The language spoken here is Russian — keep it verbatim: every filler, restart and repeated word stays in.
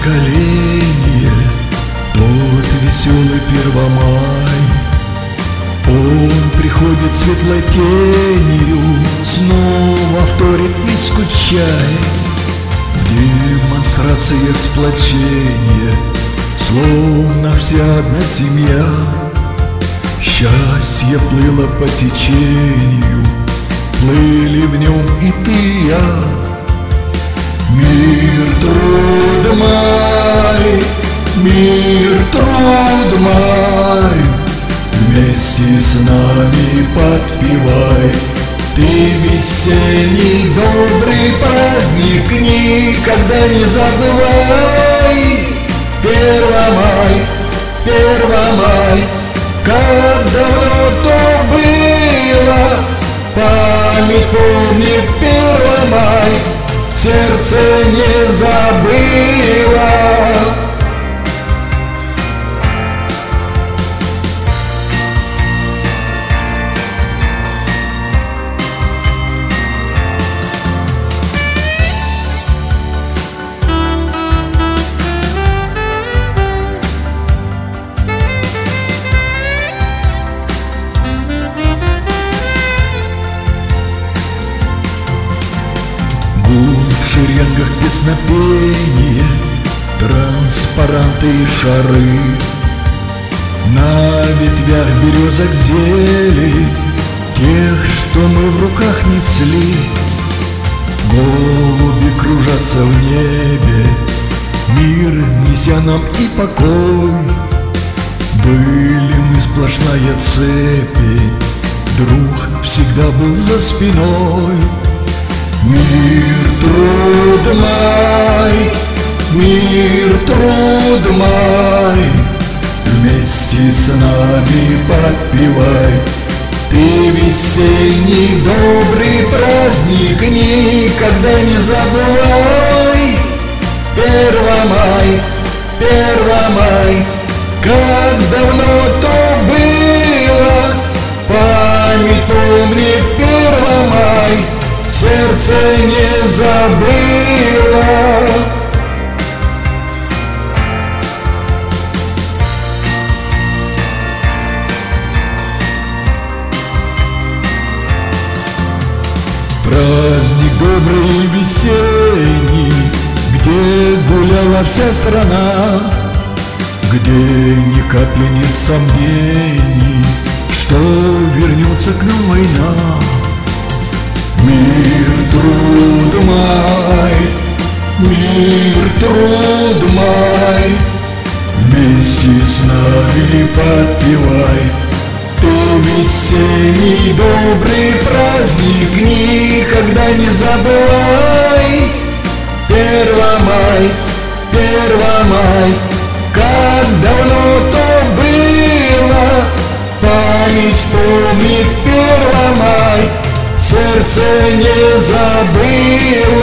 поколение, тот веселый Первомай. Он приходит светлой тенью, снова вторит не скучай. В демонстрациях сплочения, словно вся одна семья, счастье плыло по течению, плыли в нем и ты и я. Мир, труд май, мир, труд май, вместе с нами подпевай. Ты весенний добрый праздник никогда не забывай. Первомай, Первомай, как давно то было, память помнит Первомай, сердце не забыло. В шеренгах песнопения, транспаранты и шары, на ветвях березок зелень тех, что мы в руках несли. Голуби кружатся в небе, мир неся нам и покой. Были мы сплошная цепь, друг всегда был за спиной. Мир, труд май, мир, труд май, вместе с нами подпевай. Ты весенний добрый праздник никогда не забывай. Первомай, Первомай, как давно то было, память помнит Первомай, сердце не забыло. Праздник добрый и весенний, где гуляла вся страна, где ни капли нет сомнений, что вернется к нам война. Мир, труд май, мир, труд май, вместе с нами подпевай. Ты весенний добрый праздник никогда не забывай. Первомай, Первомай, как давно то было, память помнит Первомай, сердце не забыло.